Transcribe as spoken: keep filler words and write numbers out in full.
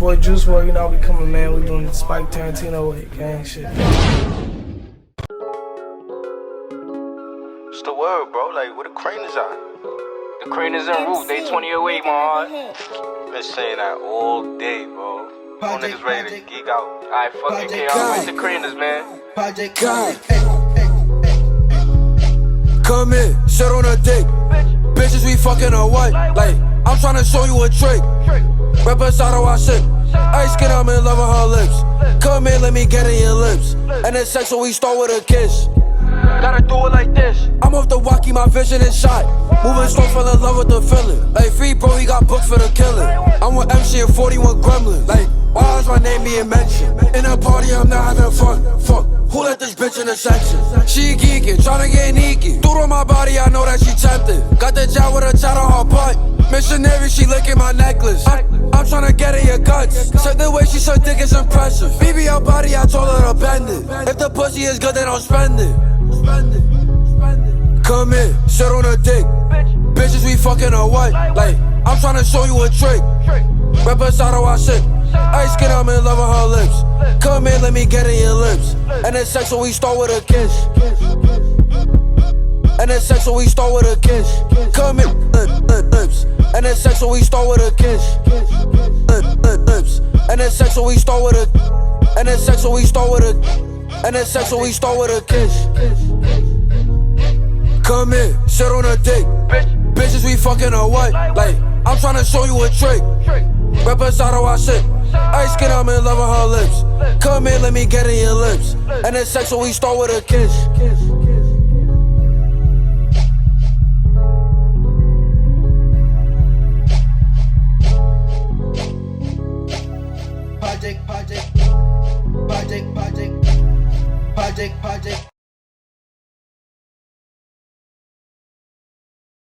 boy Juice WRLD, you know, we coming, man. We doing the Spike Tarantino way, gang shit. What's the word, bro? Like, where the crane is at? The crane is en route, day twenty oh eight, my heart. Been saying that all day, bro. All niggas ready to geek out. Alright, fuck it, K R, where's the craners, man? Project God. Come in, sit on a dick. Bitches, we fucking or what? Like, I'm tryna show you a trick. Rep inside of our shit. Ice skin, I'm in love with her lips. Come in, let me get in your lips. And then sex, so we start with a kiss. Gotta do it like this. I'm off the walkie, my vision is shot. Moving slow, fell in love with the feeling. Like, free bro, he got booked for the killing. I'm with M C and forty-one Gremlins. Like, why is my name being mentioned? In a party, I'm not having fun. Fuck, who let this bitch in the section? She geeking, tryna get sneaky. Dude on my body, I know that she tempted. Got the job with a chat on her butt. Missionary, she licking my necklace. I'm, I'm tryna get in your guts. Said the way she suck dick is impressive. B B L body, I told her to bend it. If the pussy is good, then I'll spend it. Come in, sit on a dick. Bitches, we fucking or what? Like, I'm tryna show you a trick. Rep inside of our shit. Ice skin, I'm in love with her lips. Come in, let me get in your lips. And then sex, so we start with a kiss. And then sex, so we start with a kiss. Come in, uh, uh, lips. And then sex, so we start with a kiss. Uh, uh, lips. And then sex, so we start with a. And then sex, so we start with a. And then sex, so we start with a kiss. Come in, sit on a dick. Bitches, we fucking or what? Like, I'm tryna show you a trick. Rep inside of our shit. Ice skin, I'm in love with her lips. Come in, let me get in your lips. And then sex, so we start with a kiss. Project, project, project, project, project, project.